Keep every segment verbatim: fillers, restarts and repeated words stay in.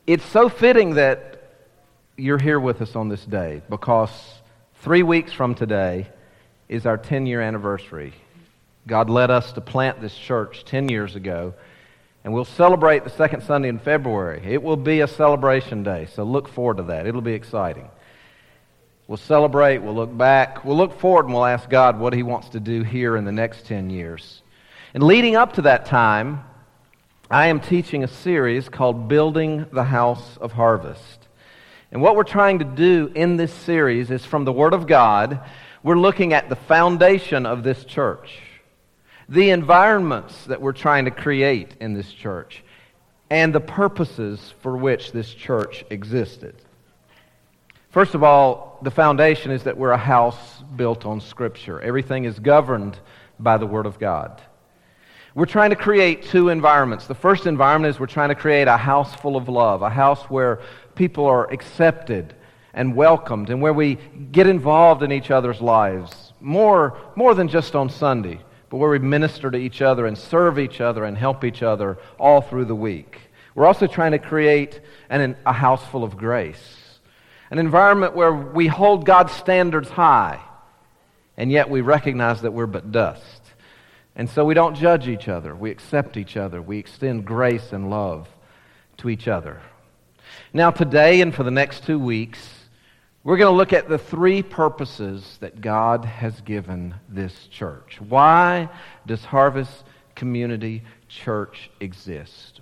It's so fitting that you're here with us on this day, because three weeks from today is our ten-year anniversary. God led us to plant this church ten years ago, and we'll celebrate the second Sunday in February. It will be a celebration day, so look forward to that. It'll be exciting. We'll celebrate, we'll look back, we'll look forward, and we'll ask God what He wants to do here in the next ten years. And leading up to that time, I am teaching a series called Building the House of Harvest. And what we're trying to do in this series is, from the Word of God, we're looking at the foundation of this church, the environments that we're trying to create in this church, and the purposes for which this church existed. First of all, the foundation is that we're a house built on Scripture. Everything is governed by the Word of God. We're trying to create two environments. The first environment is we're trying to create a house full of love, a house where people are accepted and welcomed, and where we get involved in each other's lives, more, more than just on Sunday, but where we minister to each other and serve each other and help each other all through the week. We're also trying to create an, a house full of grace, an environment where we hold God's standards high, and yet we recognize that we're but dust. And so we don't judge each other. We accept each other. We extend grace and love to each other. Now today and for the next two weeks, we're going to look at the three purposes that God has given this church. Why does Harvest Community Church exist?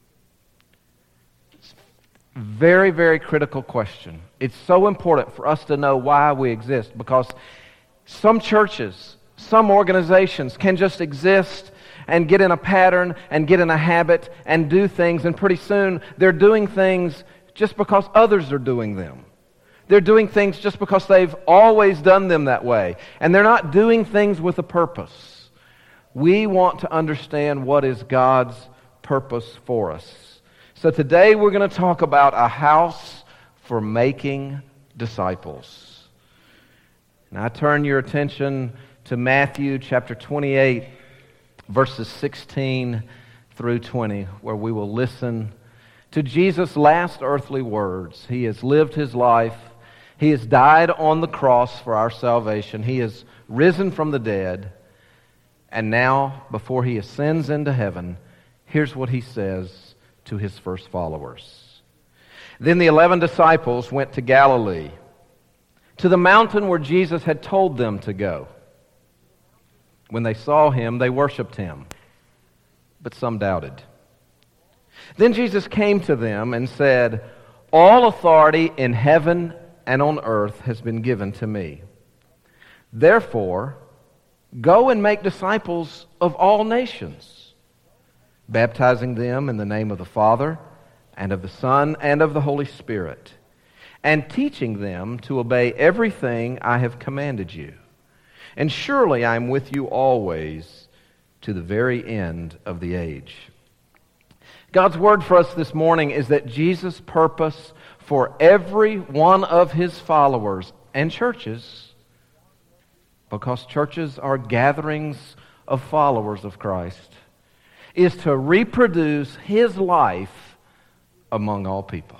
It's a very, very critical question. It's so important for us to know why we exist, because some churches, some organizations can just exist and get in a pattern and get in a habit and do things, and pretty soon they're doing things just because others are doing them. They're doing things just because they've always done them that way, and they're not doing things with a purpose. We want to understand what is God's purpose for us. So today we're going to talk about a house for making disciples. And I turn your attention to Matthew chapter twenty-eight, verses sixteen through twenty, where we will listen to Jesus' last earthly words. He has lived His life. He has died on the cross for our salvation. He has risen from the dead. And now, before He ascends into heaven, here's what He says to His first followers. Then the eleven disciples went to Galilee, to the mountain where Jesus had told them to go. When they saw Him, they worshiped Him, but some doubted. Then Jesus came to them and said, "All authority in heaven and on earth has been given to me. Therefore, go and make disciples of all nations, baptizing them in the name of the Father and of the Son and of the Holy Spirit, and teaching them to obey everything I have commanded you. And surely I am with you always to the very end of the age." God's word for us this morning is that Jesus' purpose for every one of His followers and churches, because churches are gatherings of followers of Christ, is to reproduce His life among all people.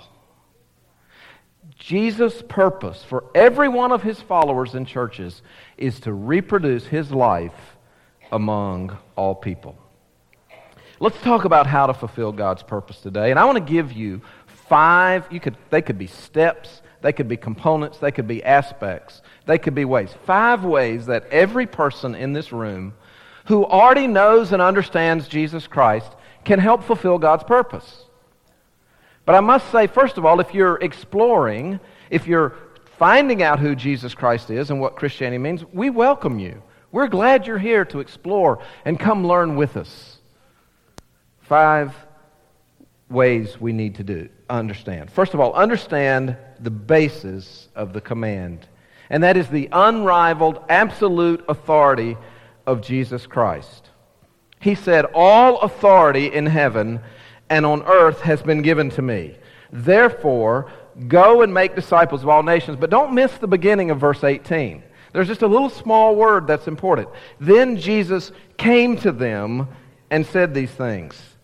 Jesus' purpose for every one of His followers and churches is to reproduce His life among all people. Let's talk about how to fulfill God's purpose today. And I want to give you five, you could they could be steps, they could be components, they could be aspects, they could be ways. Five ways that every person in this room who already knows and understands Jesus Christ can help fulfill God's purpose. But I must say, first of all, if you're exploring, if you're finding out who Jesus Christ is and what Christianity means, we welcome you. We're glad you're here to explore and come learn with us. Five ways we need to do understand. First of all, understand the basis of the command, and that is the unrivaled, absolute authority of Jesus Christ. He said, "All authority in heaven and on earth has been given to me. Therefore, go and make disciples of all nations." But don't miss the beginning of verse eighteen. There's just a little small word that's important. Then Jesus came to them and said these things.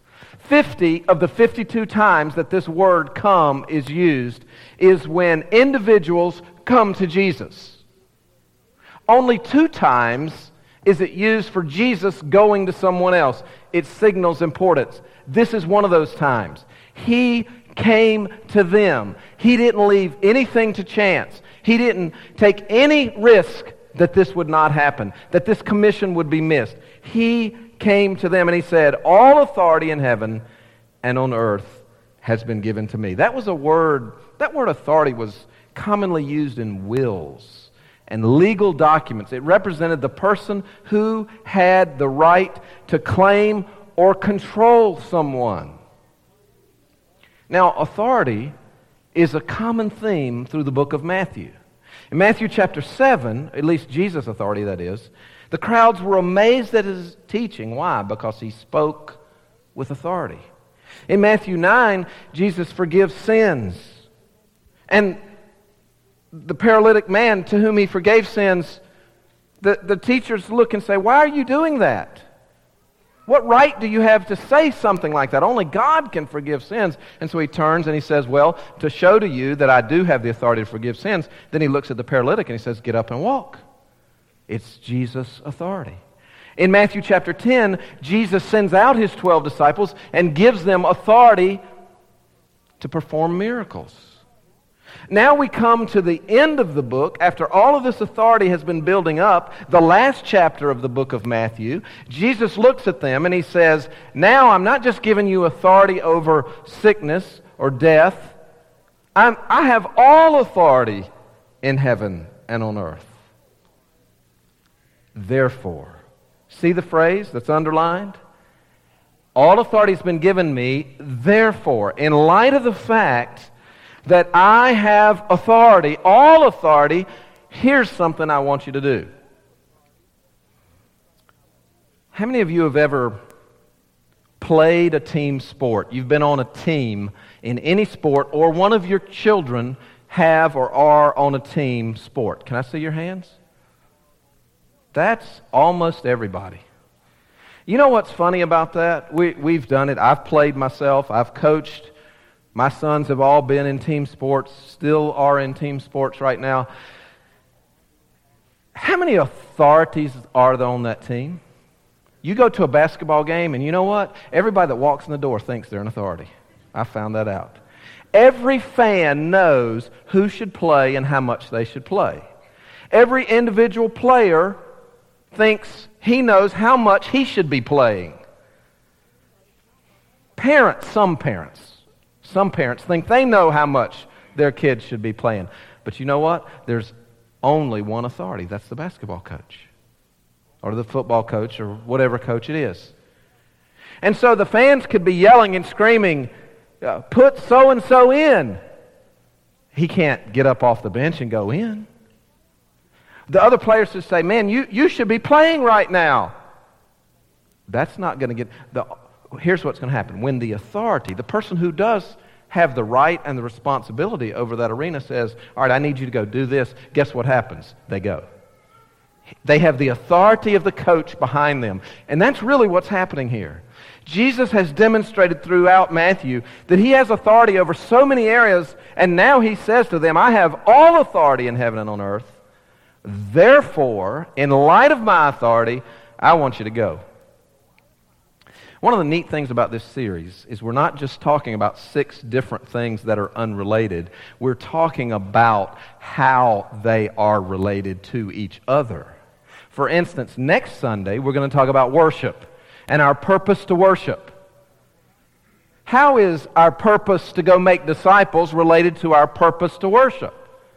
fifty of the fifty-two times that this word come is used is when individuals come to Jesus. Only two times is it used for Jesus going to someone else. It signals importance. This is one of those times. He came to them. He didn't leave anything to chance. He didn't take any risk that this would not happen, that this commission would be missed. He came to them and he said, all authority in heaven and on earth has been given to me. That was a word, that word authority was commonly used in wills and legal documents. It represented the person who had the right to claim or control someone. Now, authority is a common theme through the book of Matthew. In Matthew chapter seven, at least Jesus' authority that is, the crowds were amazed at his teaching. Why? Because he spoke with authority. In Matthew nine, Jesus forgives sins. And the paralytic man to whom he forgave sins, the, the teachers look and say, why are you doing that? What right do you have to say something like that? Only God can forgive sins. And so he turns and he says, well, to show to you that I do have the authority to forgive sins, then he looks at the paralytic and he says, get up and walk. It's Jesus' authority. In Matthew chapter ten, Jesus sends out his twelve disciples and gives them authority to perform miracles. Now we come to the end of the book. After all of this authority has been building up, the last chapter of the book of Matthew, Jesus looks at them and he says, now I'm not just giving you authority over sickness or death. I'm, I have all authority in heaven and on earth. Therefore, see the phrase that's underlined? All authority has been given me, therefore, in light of the fact that I have authority, all authority, here's something I want you to do. How many of you have ever played a team sport? You've been on a team in any sport, or one of your children have or are on a team sport. Can I see your hands? That's almost everybody. You know what's funny about that? We, we've done it. I've played myself. I've coached. My sons have all been in team sports, still are in team sports right now. How many authorities are there on that team? You go to a basketball game, and you know what? Everybody that walks in the door thinks they're an authority. I found that out. Every fan knows who should play and how much they should play. Every individual player thinks he knows how much he should be playing. Parents, some parents, some parents think they know how much their kids should be playing. But you know what? There's only one authority. That's the basketball coach or the football coach or whatever coach it is. And so the fans could be yelling and screaming, uh, put so-and-so in. He can't get up off the bench and go in. The other players should say, man, you, you should be playing right now. That's not going to get... the. Here's what's going to happen. When the authority, the person who does have the right and the responsibility over that arena says, all right, I need you to go do this, guess what happens? They go. They have the authority of the coach behind them. And that's really what's happening here. Jesus has demonstrated throughout Matthew that he has authority over so many areas, and now he says to them, I have all authority in heaven and on earth. Therefore, in light of my authority, I want you to go. One of the neat things about this series is we're not just talking about six different things that are unrelated. We're talking about how they are related to each other. For instance, next Sunday, we're going to talk about worship and our purpose to worship. How is our purpose to go make disciples related to our purpose to worship?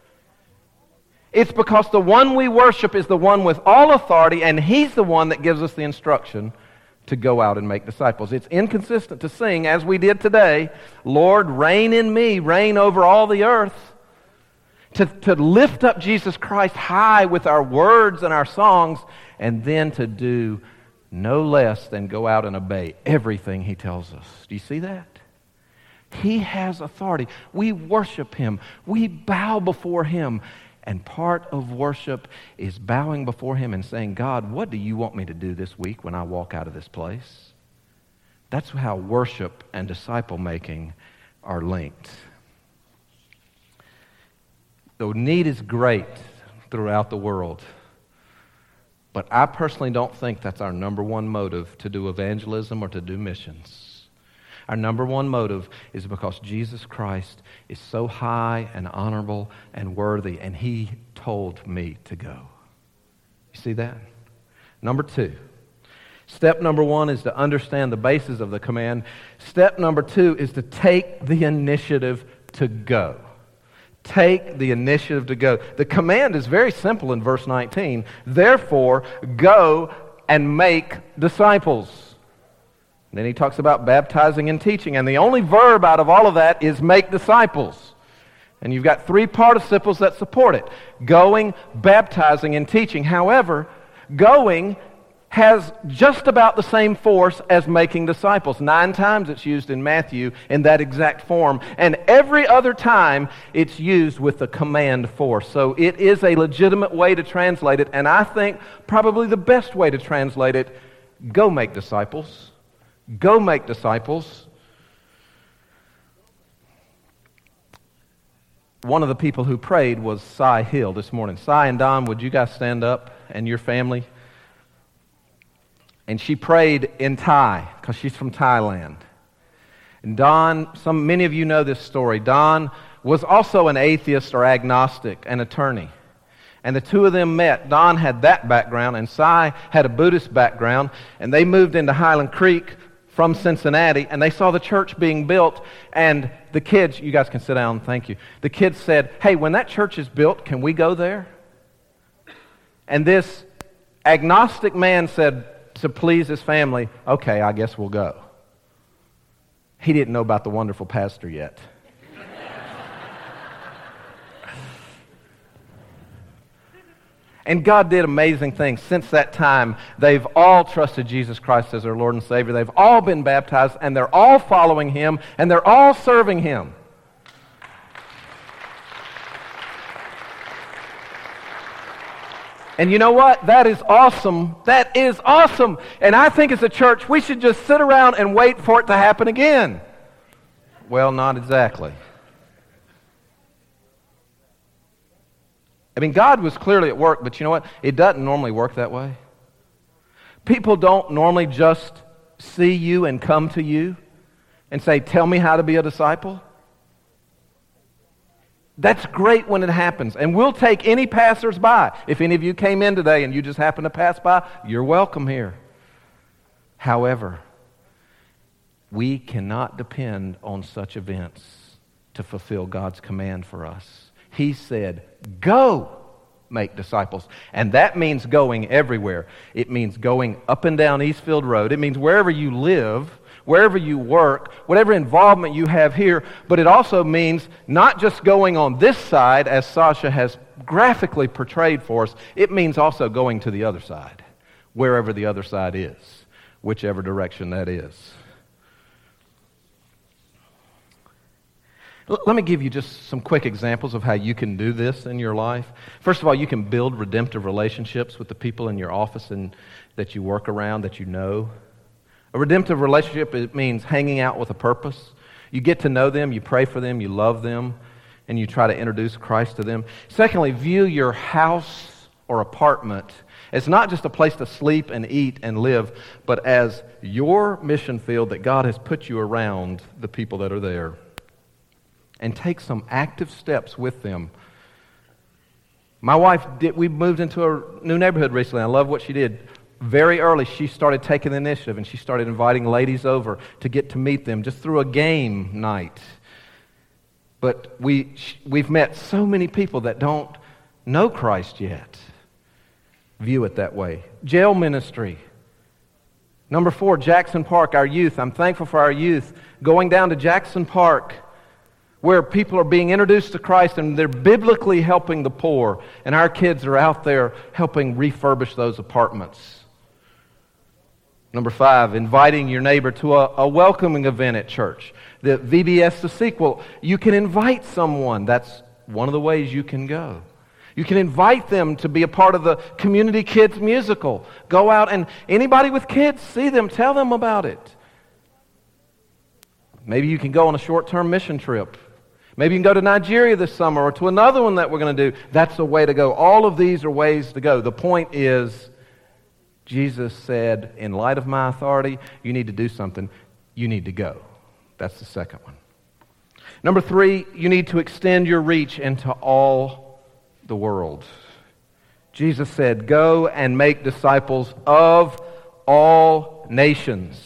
It's because the one we worship is the one with all authority, and he's the one that gives us the instruction to go out and make disciples. It's inconsistent to sing, as we did today, Lord, reign in me, reign over all the earth. To, to lift up Jesus Christ high with our words and our songs, and then to do no less than go out and obey everything he tells us. Do you see that? He has authority. We worship him. We bow before him. And part of worship is bowing before him and saying, God, what do you want me to do this week when I walk out of this place? That's how worship and disciple making are linked. The need is great throughout the world, but I personally don't think that's our number one motive to do evangelism or to do missions. Our number one motive is because Jesus Christ is so high and honorable and worthy, and He told me to go. You see that? Number two. Step number one is to understand the basis of the command. Step number two is to take the initiative to go. Take the initiative to go. The command is very simple in verse nineteen. Therefore, go and make disciples. And then he talks about baptizing and teaching. And the only verb out of all of that is make disciples. And you've got three participles that support it. Going, baptizing, and teaching. However, going has just about the same force as making disciples. Nine times it's used in Matthew in that exact form. And every other time it's used with the command force. So it is a legitimate way to translate it. And I think probably the best way to translate it, go make disciples. Go make disciples. One of the people who prayed was Cy Hill this morning. Cy and Don, would you guys stand up, and your family? And she prayed in Thai, because she's from Thailand. And Don, some many of you know this story. Don was also an atheist or agnostic, an attorney. And the two of them met. Don had that background, and Cy had a Buddhist background. And they moved into Highland Creek from Cincinnati, and they saw the church being built. And the kids, you guys can sit down, thank you. The kids said, hey, when that church is built, can we go there? And this agnostic man said, to please his family, okay, I guess we'll go. He didn't know about the wonderful pastor yet. And God did amazing things. Since that time, they've all trusted Jesus Christ as their Lord and Savior. They've all been baptized, and they're all following Him, and they're all serving Him. And you know what? That is awesome. That is awesome. And I think as a church, we should just sit around and wait for it to happen again. Well, not exactly. I mean, God was clearly at work, but you know what? It doesn't normally work that way. People don't normally just see you and come to you and say, tell me how to be a disciple. That's great when it happens. And we'll take any passers-by. If any of you came in today and you just happen to pass by, you're welcome here. However, we cannot depend on such events to fulfill God's command for us. He said, go make disciples. And that means going everywhere. It means going up and down Eastfield Road. It means wherever you live, wherever you work, whatever involvement you have here, but it also means not just going on this side, as Sasha has graphically portrayed for us, it means also going to the other side, wherever the other side is, whichever direction that is. L- let me give you just some quick examples of how you can do this in your life. First of all, you can build redemptive relationships with the people in your office and that you work around, that you know. A redemptive relationship, it means hanging out with a purpose. You get to know them, you pray for them, you love them, and you try to introduce Christ to them. Secondly, view your house or apartment as not just a place to sleep and eat and live, but as your mission field that God has put you around the people that are there. And take some active steps with them. My wife, did. we moved into a new neighborhood recently. I love what she did. Very early, she started taking the initiative, and she started inviting ladies over to get to meet them just through a game night. But we, we've met so many people that don't know Christ yet. View it that way. Jail ministry. Number four, Jackson Park, our youth. I'm thankful for our youth going down to Jackson Park, where people are being introduced to Christ and they're biblically helping the poor, and our kids are out there helping refurbish those apartments. Number five, inviting your neighbor to a, a welcoming event at church. The V B S, the sequel, you can invite someone. That's one of the ways you can go. You can invite them to be a part of the Community Kids musical. Go out and anybody with kids, see them, tell them about it. Maybe you can go on a short-term mission trip. Maybe you can go to Nigeria this summer or to another one that we're going to do. That's the way to go. All of these are ways to go. The point is, Jesus said, in light of my authority, you need to do something. You need to go. That's the second one. Number three, you need to extend your reach into all the world. Jesus said, go and make disciples of all nations.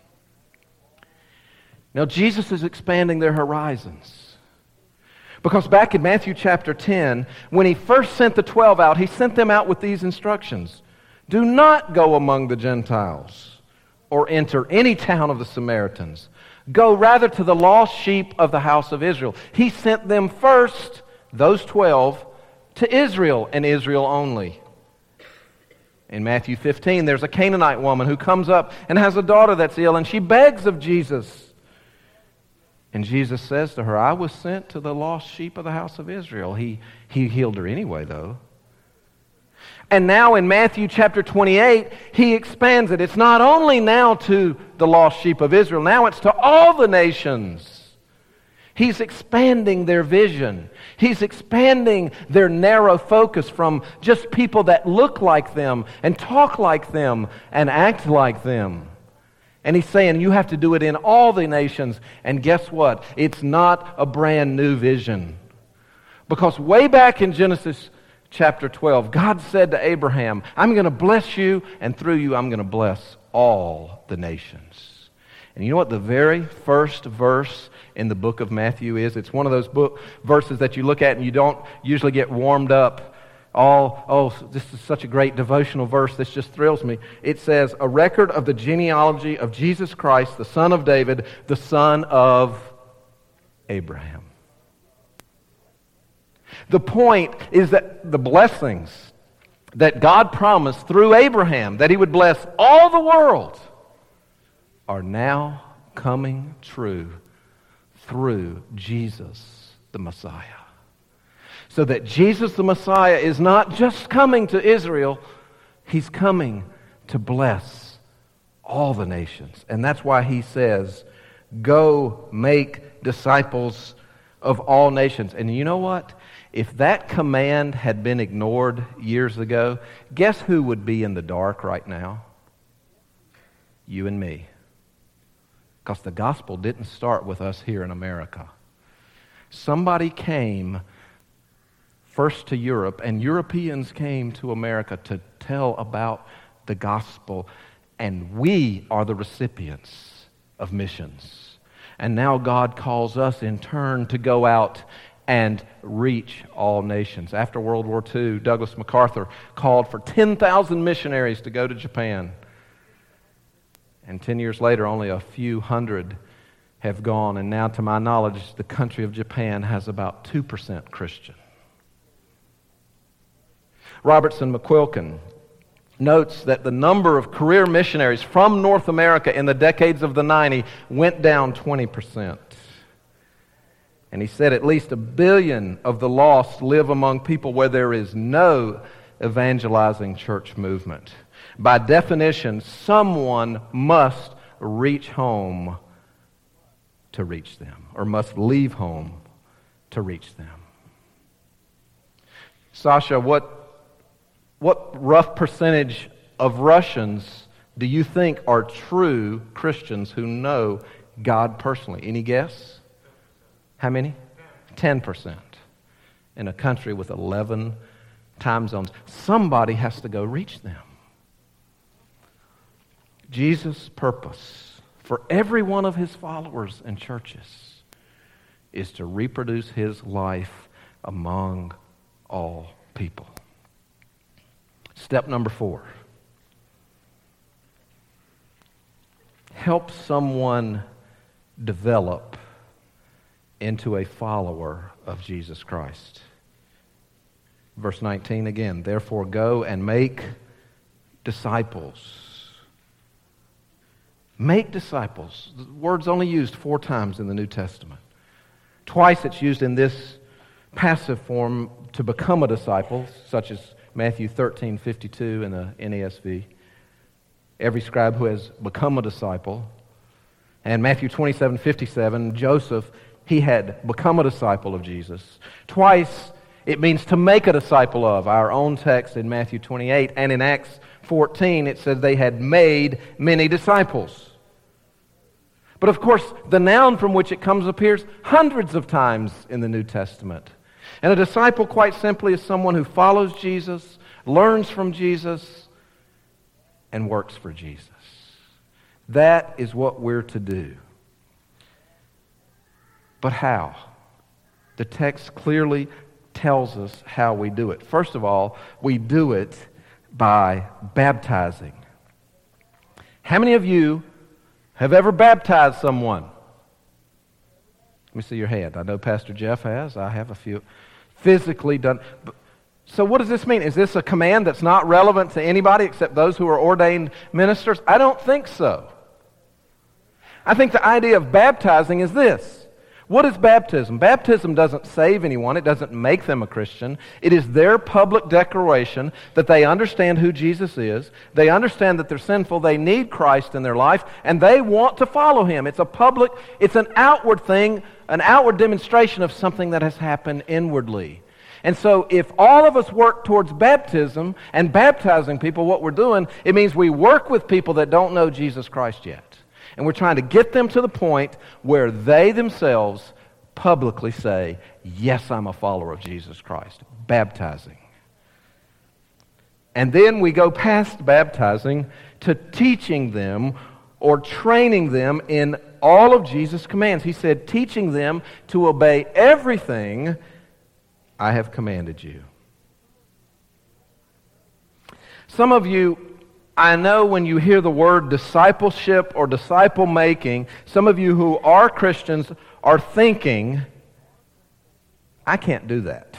Now, Jesus is expanding their horizons. Because back in Matthew chapter ten, when he first sent the twelve out, he sent them out with these instructions. Do not go among the Gentiles or enter any town of the Samaritans. Go rather to the lost sheep of the house of Israel. He sent them first, those twelve, to Israel and Israel only. In Matthew fifteen, there's a Canaanite woman who comes up and has a daughter that's ill, and she begs of Jesus. And Jesus says to her, I was sent to the lost sheep of the house of Israel. He, he healed her anyway, though. And now in Matthew chapter twenty-eight, he expands it. It's not only now to the lost sheep of Israel, now it's to all the nations. He's expanding their vision. He's expanding their narrow focus from just people that look like them and talk like them and act like them. And he's saying you have to do it in all the nations. And guess what? It's not a brand new vision. Because way back in Genesis chapter twelve, God said to Abraham, I'm going to bless you, and through you I'm going to bless all the nations. And you know what the very first verse in the book of Matthew is? It's one of those book verses that you look at and you don't usually get warmed up. All, oh, this is such a great devotional verse. This just thrills me. It says, a record of the genealogy of Jesus Christ, the son of David, the son of Abraham. The point is that the blessings that God promised through Abraham, that he would bless all the world, are now coming true through Jesus the Messiah. So that Jesus the Messiah is not just coming to Israel, he's coming to bless all the nations. And that's why he says, go make disciples of all nations. And you know what? If that command had been ignored years ago, guess who would be in the dark right now? You and me. Because the gospel didn't start with us here in America. Somebody came first to Europe, and Europeans came to America to tell about the gospel, and we are the recipients of missions. And now God calls us in turn to go out and reach all nations. After World War Two, Douglas MacArthur called for ten thousand missionaries to go to Japan. And ten years later, only a few hundred have gone, and now to my knowledge, the country of Japan has about two percent Christian. Robertson McQuilkin notes that the number of career missionaries from North America in the decades of the nineties went down twenty percent. And he said at least a billion of the lost live among people where there is no evangelizing church movement. By definition, someone must reach home to reach them, or must leave home to reach them. Sasha, what What rough percentage of Russians do you think are true Christians who know God personally? Any guess? How many? ten percent. In a country with eleven time zones. Somebody has to go reach them. Jesus' purpose for every one of his followers and churches is to reproduce his life among all people. Step number four. Help someone develop into a follower of Jesus Christ. Verse nineteen again, therefore go and make disciples. Make disciples. The word's only used four times in the New Testament. Twice it's used in this passive form to become a disciple, such as Matthew thirteen fifty-two in the N A S V. Every scribe who has become a disciple. And Matthew twenty-seven fifty-seven, Joseph, he had become a disciple of Jesus. Twice, it means to make a disciple of. Our own text in Matthew twenty-eight, and in Acts fourteen, it says they had made many disciples. But of course, the noun from which it comes appears hundreds of times in the New Testament. And a disciple, quite simply, is someone who follows Jesus, learns from Jesus, and works for Jesus. That is what we're to do. But how? The text clearly tells us how we do it. First of all, we do it by baptizing. How many of you have ever baptized someone? Let me see your hand. I know Pastor Jeff has. I have a few. Physically done. So what does this mean? Is this a command that's not relevant to anybody except those who are ordained ministers? I don't think so. I think the idea of baptizing is this. What is baptism? Baptism doesn't save anyone. It doesn't make them a Christian. It is their public declaration that they understand who Jesus is. They understand that they're sinful. They need Christ in their life, and they want to follow Him. It's a public, it's an outward thing, an outward demonstration of something that has happened inwardly. And so if all of us work towards baptism and baptizing people, what we're doing, it means we work with people that don't know Jesus Christ yet. And we're trying to get them to the point where they themselves publicly say, yes, I'm a follower of Jesus Christ. Baptizing. And then we go past baptizing to teaching them or training them in all of Jesus' commands. He said, teaching them to obey everything I have commanded you. Some of you, I know when you hear the word discipleship or disciple making, some of you who are Christians are thinking, I can't do that.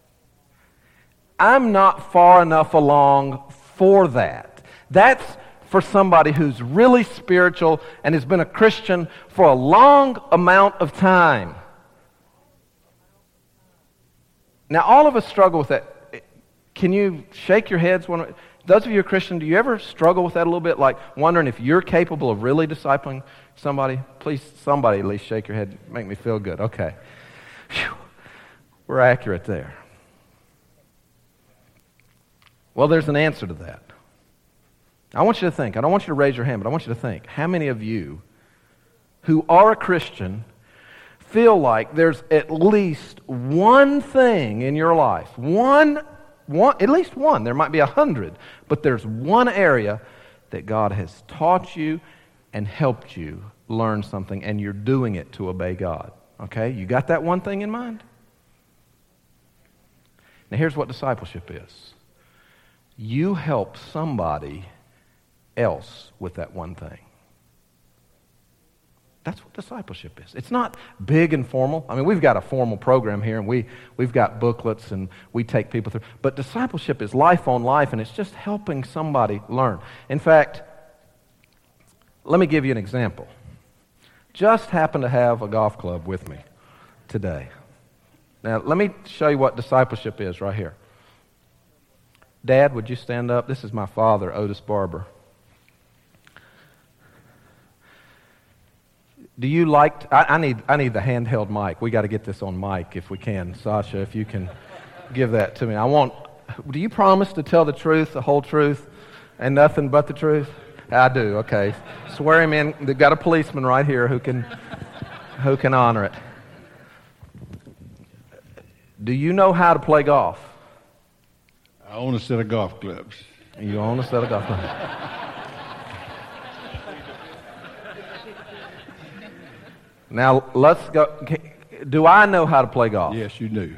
I'm not far enough along for that. That's for somebody who's really spiritual and has been a Christian for a long amount of time. Now, all of us struggle with that. Can you shake your heads? When, those of you who are Christian, do you ever struggle with that a little bit, like wondering if you're capable of really discipling somebody? Please, somebody at least shake your head. Make me feel good. Okay. Whew. We're accurate there. Well, there's an answer to that. I want you to think. I don't want you to raise your hand, but I want you to think. How many of you who are a Christian feel like there's at least one thing in your life, one, one, at least one, there might be a hundred, but there's one area that God has taught you and helped you learn something, and you're doing it to obey God. Okay? You got that one thing in mind? Now here's what discipleship is. You help somebody else with that one thing. That's what discipleship is. It's not big and formal. I mean, we've got a formal program here, and we, we've got booklets, and we take people through. But discipleship is life on life, and it's just helping somebody learn. In fact, let me give you an example. Just happened to have a golf club with me today. Now, let me show you what discipleship is right here. Dad, would you stand up? This is my father, Otis Barber. Do you like, to, I, I need I need the handheld mic. We got to get this on mic if we can. Sasha, if you can give that to me. I want, do you promise to tell the truth, the whole truth, and nothing but the truth? I do, okay. Swear him in. They've got a policeman right here who can who can honor it. Do you know how to play golf? I own a set of golf clubs. You own a set of golf clubs. Now, let's go. Do I know how to play golf? Yes, you do.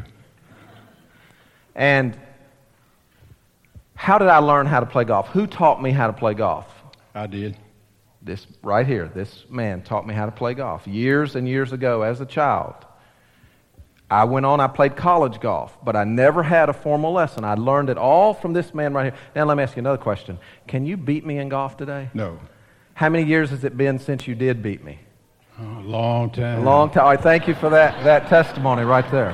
And how did I learn how to play golf? Who taught me how to play golf? I did. This right here, this man taught me how to play golf years and years ago as a child. I went on, I played college golf, but I never had a formal lesson. I learned it all from this man right here. Now, let me ask you another question. Can you beat me in golf today? No. How many years has it been since you did beat me? Oh, a long time. A long time. All right, thank you for that, that testimony right there.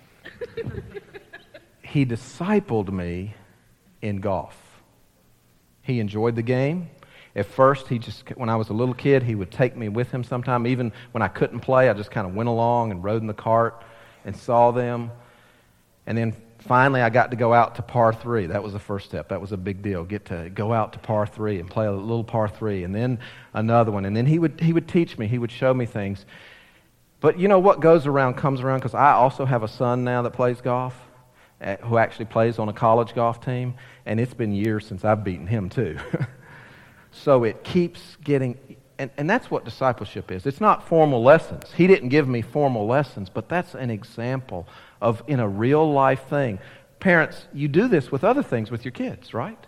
He discipled me in golf. He enjoyed the game. At first, he just, when I was a little kid, he would take me with him sometime. Even when I couldn't play, I just kind of went along and rode in the cart and saw them. And then finally, I got to go out to par three. That was the first step. That was a big deal. Get to go out to par three and play a little par three, and then another one. And then he would he would teach me. He would show me things. But you know what goes around comes around, because I also have a son now that plays golf, who actually plays on a college golf team, and it's been years since I've beaten him too. So it keeps getting, and, and that's what discipleship is. It's not formal lessons. He didn't give me formal lessons, but that's an example of in a real life thing. Parents, you do this with other things with your kids, right?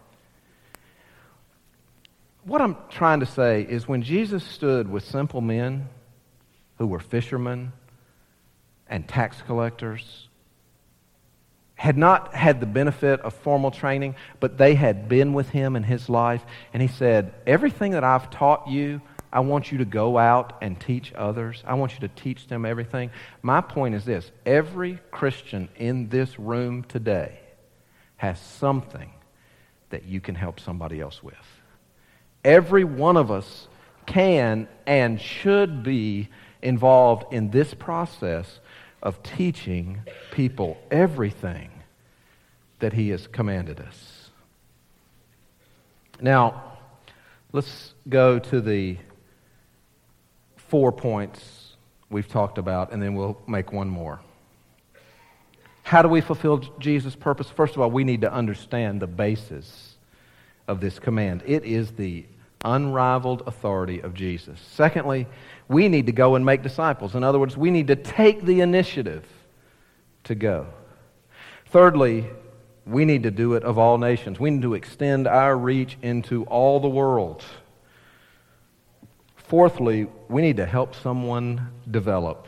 What I'm trying to say is when Jesus stood with simple men who were fishermen and tax collectors, had not had the benefit of formal training, but they had been with him in his life. And he said, everything that I've taught you, I want you to go out and teach others. I want you to teach them everything. My point is this: every Christian in this room today has something that you can help somebody else with. Every one of us can and should be involved in this process of teaching people everything that he has commanded us. Now, let's go to the four points we've talked about, and then we'll make one more. How do we fulfill Jesus' purpose? First of all, we need to understand the basis of this command. It is the unrivaled authority of Jesus. Secondly, we need to go and make disciples. In other words, we need to take the initiative to go. Thirdly, we need to do it of all nations. We need to extend our reach into all the world. Fourthly, we need to help someone develop.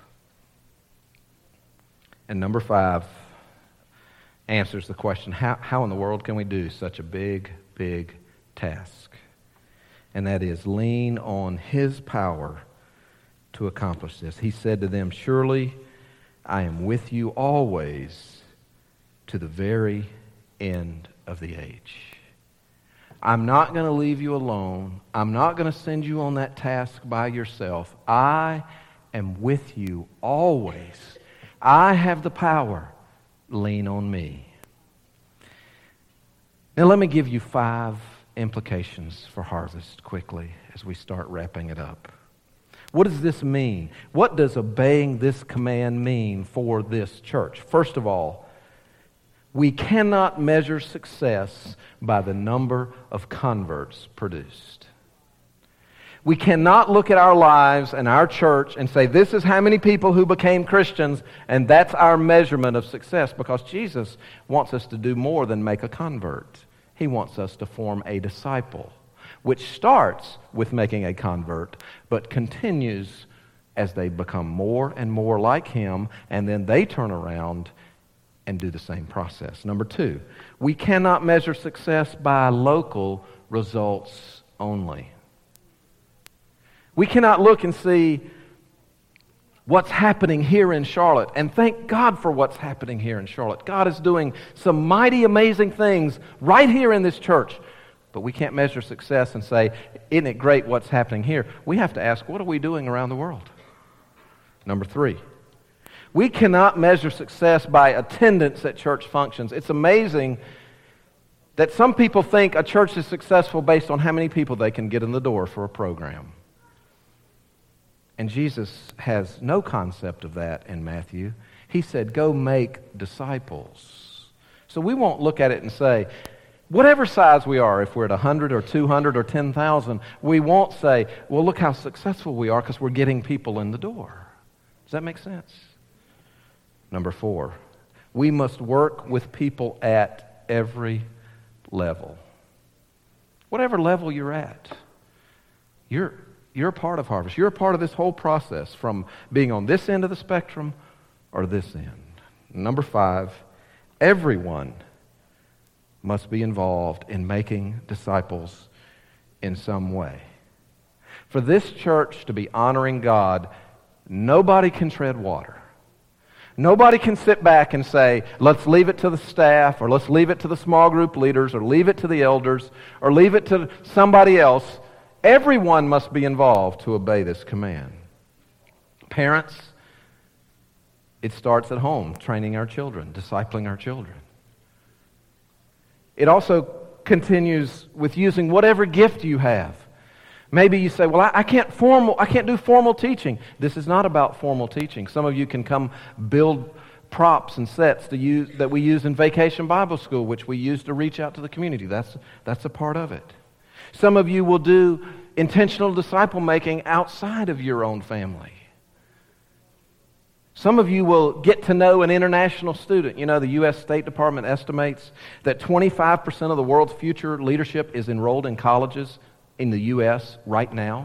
And number five answers the question, how, how in the world can we do such a big, big task? And that is lean on His power to accomplish this. He said to them, surely I am with you always to the very end of the age. I'm not going to leave you alone. I'm not going to send you on that task by yourself. I am with you always. I have the power. Lean on me. Now let me give you five implications for Harvest quickly as we start wrapping it up. What does this mean? What does obeying this command mean for this church? First of all, we cannot measure success by the number of converts produced. We cannot look at our lives and our church and say, this is how many people who became Christians, and that's our measurement of success, because Jesus wants us to do more than make a convert. He wants us to form a disciple, which starts with making a convert, but continues as they become more and more like Him, and then they turn around and do the same process. Number two, we cannot measure success by local results only. We cannot look and see what's happening here in Charlotte, and thank God for what's happening here in Charlotte. God is doing some mighty, amazing things right here in this church, but we can't measure success and say, isn't it great what's happening here? We have to ask, what are we doing around the world? Number three, we cannot measure success by attendance at church functions. It's amazing that some people think a church is successful based on how many people they can get in the door for a program. And Jesus has no concept of that in Matthew. He said, go make disciples. So we won't look at it and say, whatever size we are, if we're at one hundred or two hundred or ten thousand, we won't say, well, look how successful we are because we're getting people in the door. Does that make sense? Number four, we must work with people at every level. Whatever level you're at, you're You're a part of Harvest. You're a part of this whole process, from being on this end of the spectrum or this end. Number five, everyone must be involved in making disciples in some way. For this church to be honoring God, nobody can tread water. Nobody can sit back and say, let's leave it to the staff, or let's leave it to the small group leaders, or leave it to the elders, or leave it to somebody else. Everyone must be involved to obey this command. Parents, it starts at home, training our children, discipling our children. It also continues with using whatever gift you have. Maybe you say, well, I, I can't formal, I can't do formal teaching. This is not about formal teaching. Some of you can come build props and sets to use, that we use in Vacation Bible School, which we use to reach out to the community. That's, that's a part of it. Some of you will do intentional disciple making outside of your own family. Some of you will get to know an international student. You know, the U S State Department estimates that twenty-five percent of the world's future leadership is enrolled in colleges in the U S right now.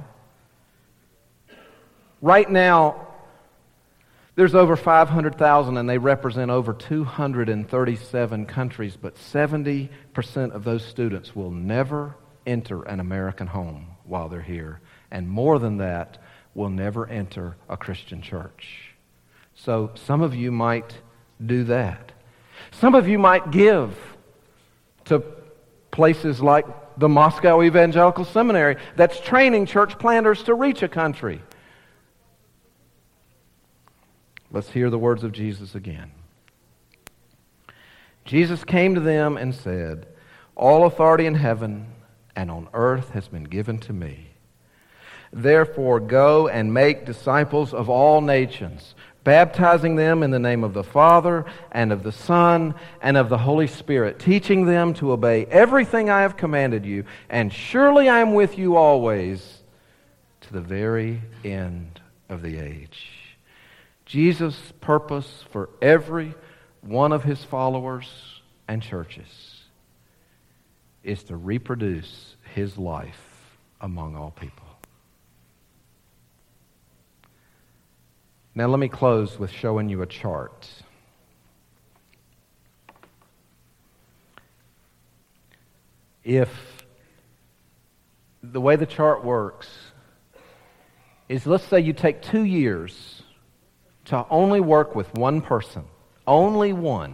Right now, there's over five hundred thousand, and they represent over two hundred thirty-seven countries, but seventy percent of those students will never enter an American home while they're here, and more than that, will never enter a Christian church. So some of you might do that. Some of you might give to places like the Moscow Evangelical Seminary that's training church planters to reach a country. Let's hear the words of Jesus again. Jesus came to them and said, all authority in heaven and on earth has been given to me. Therefore go and make disciples of all nations, baptizing them in the name of the Father and of the Son and of the Holy Spirit, teaching them to obey everything I have commanded you, and surely I am with you always to the very end of the age. Jesus' purpose for every one of his followers and churches is to reproduce his life among all people. Now let me close with showing you a chart. If the way the chart works is, let's say you take two years to only work with one person, only one,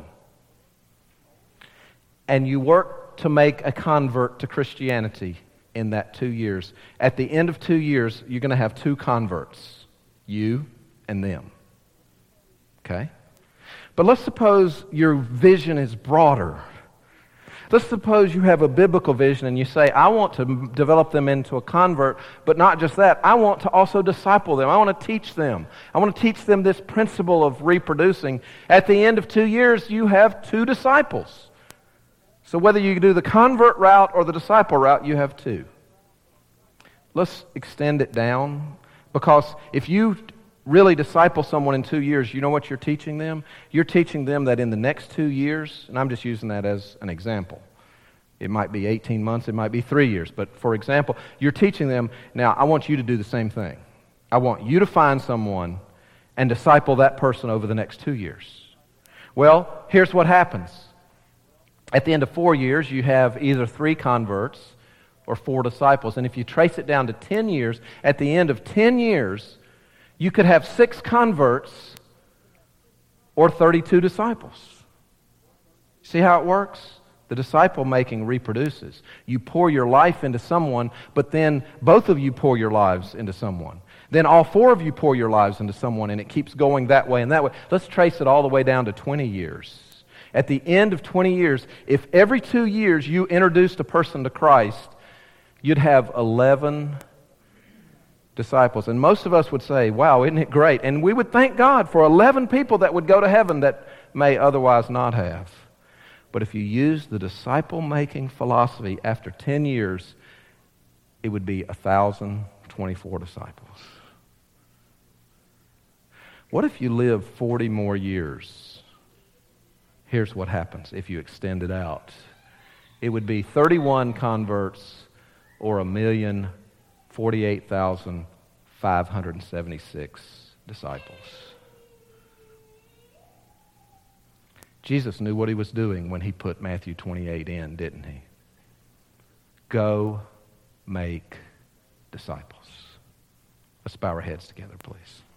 and you work to make a convert to Christianity in that two years. At the end of two years, you're going to have two converts, you and them. Okay? But let's suppose your vision is broader. Let's suppose you have a biblical vision and you say, I want to develop them into a convert, but not just that. I want to also disciple them. I want to teach them. I want to teach them this principle of reproducing. At the end of two years, you have two disciples. So whether you do the convert route or the disciple route, you have two. Let's extend it down, because if you really disciple someone in two years, you know what you're teaching them? You're teaching them that in the next two years, and I'm just using that as an example. It might be eighteen months, it might be three years, but for example, you're teaching them, now I want you to do the same thing. I want you to find someone and disciple that person over the next two years. Well, here's what happens. At the end of four years, you have either three converts or four disciples, and if you trace it down to ten years, at the end of ten years, you could have six converts or thirty-two disciples. See how it works? The disciple making reproduces. You pour your life into someone, but then both of you pour your lives into someone. Then all four of you pour your lives into someone, and it keeps going that way and that way. Let's trace it all the way down to twenty years. At the end of twenty years, if every two years you introduced a person to Christ, you'd have eleven disciples. And most of us would say, wow, isn't it great? And we would thank God for eleven people that would go to heaven that may otherwise not have. But if you use the disciple-making philosophy, after ten years, it would be one thousand twenty-four disciples. What if you live forty more years? Here's what happens if you extend it out. It would be thirty-one converts or a million forty-eight thousand five hundred seventy-six disciples. Jesus knew what he was doing when he put Matthew twenty-eight in, didn't he? Go make disciples. Let's bow our heads together, please.